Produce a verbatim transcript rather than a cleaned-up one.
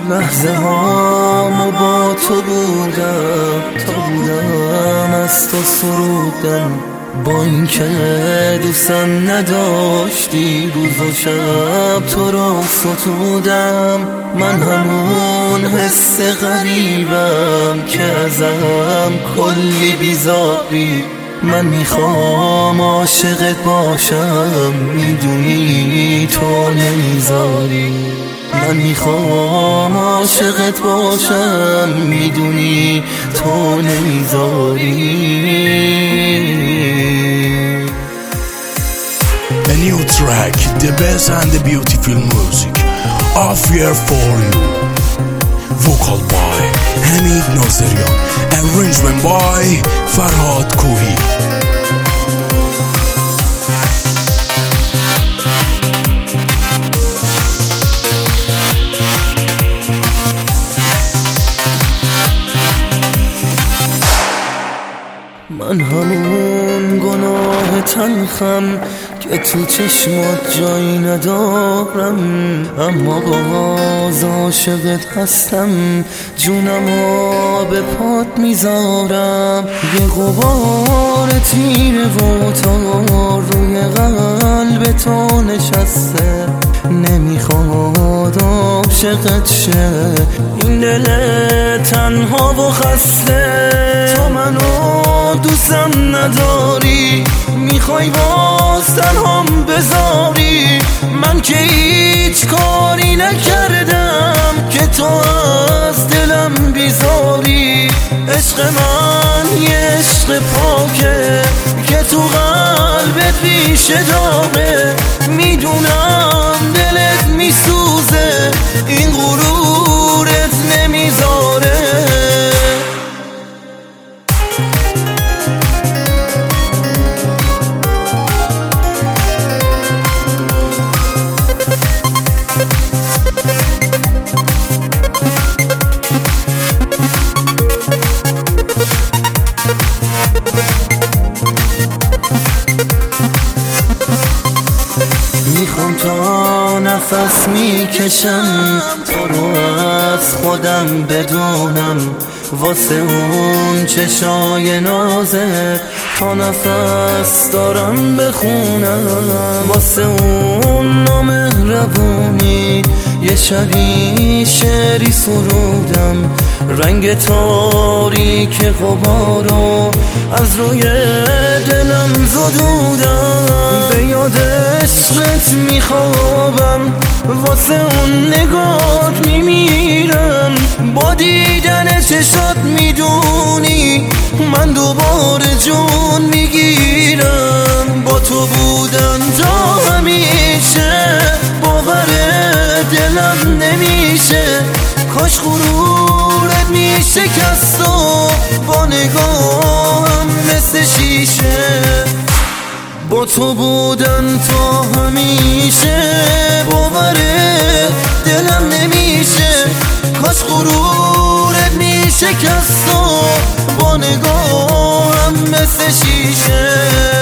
لحظه هامو با تو بودم، تا بودم از تو سرودم. با این که دوستم نداشتی، روز و شب تو رو ستودم. من همون حس غریبم که ازم کلی بیزاری. من میخوام عاشقت باشم، میدونی تو نمیذاری. من میخوام عاشقت باشم، میدونی تو نمیذاری. A new track, the best and the beautiful music of here for you. Vocal by Hamid Nazarian, arrangement by Farhad Kohi. من همون گناه تلخم که تو چشمات جایی ندارم، اما باز عاشقت هستم. جونمو به پات میذارم. یه غبار تیره و تار روی قلب تو نشسته، نمیخواد عاشقت شه این دل تنها و خسته. تو منو دوستم نداری، میخوای باز تنهام بذاری. من که هیچ کاری نکردم که تو از دلم بیزاری. عشق من یه عشق پاکه که تو قلبت ریشه داره. میدونم دلت میسوزه، این غرورت نمیذاره. میخوام تا نفس میکشم تو رو از خودم بدونم. واسه اون چشای نازه تا نفس دارم بخونم. واسه اون نامهربونی یه شبی شعری سرودم. رنگ تاریک غبارو از روی دلم زدودم. به یاد عشقت میخوابم، واسه اون نگات میمیرم. با دیدن چشات میدونی من دوباره جون میگیرم. با تو بودن تا همیشه باور دلم نمیشه. کاش غرورت میشکست و با نگاهم مثل شیشه. با تو بودن تا همیشه باور دلم نمیشه. کاش غرورت میشکست و با نگاهم مثل شیشه.